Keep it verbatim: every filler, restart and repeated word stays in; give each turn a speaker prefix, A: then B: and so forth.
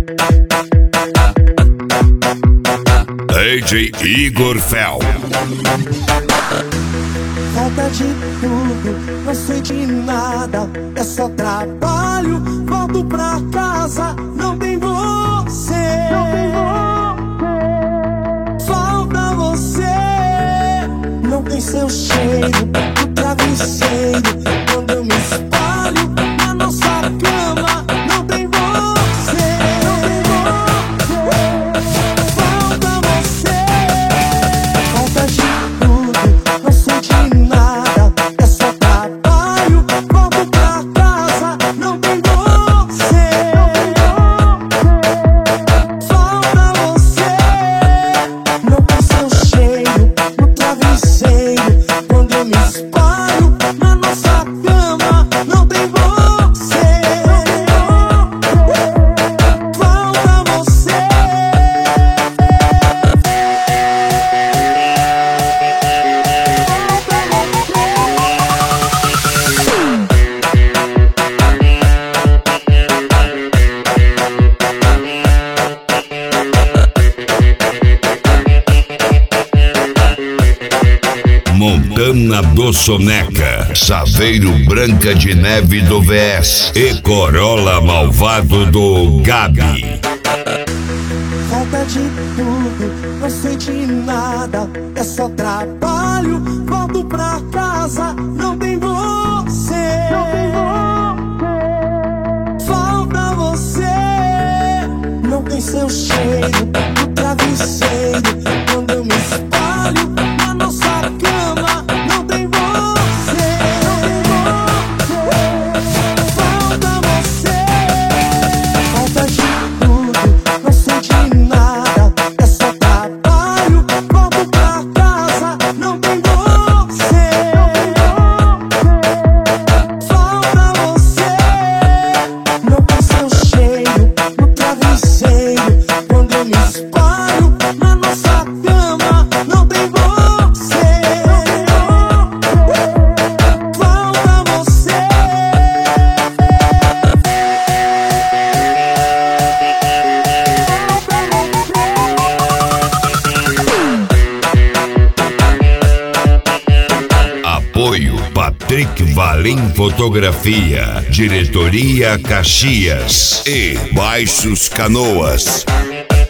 A: D J Igor Fel.
B: Falta de tudo, não sei de nada. É só trabalho, volto pra casa, não tem você. Falta você, não tem seu cheiro no travesseiro. Quando eu me espalho na nossa cama, não tem você. Falta você, falta de tudo, não sei de nada. É só trabalho, volto pra casa, não tem você. Falta você, não tem seu cheiro no travesseiro. Quando eu me espalho na nossa cama, não tem você. Falta você.
A: Montana do Soneca, Saveiro Branca de Neve do V S e Corolla Malvado do Gabi.
B: Falta de tudo, não sei de nada. É só trabalho, volto pra casa, não tem você. Falta você, não tem seu cheiro no travesseiro. Quando eu me espalho na nossa cama, não tem você. Falta você, falta de tudo, não sei de nada. É só trabalho, volto pra casa, não tem você. Falta você, não tem seu cheiro no travesseiro. Quando eu me espalho na nossa cama, não tem você. Falta você.
A: Apoio Patrick Valim Fotografia, Diretoria Caxias e Baixos Canoas.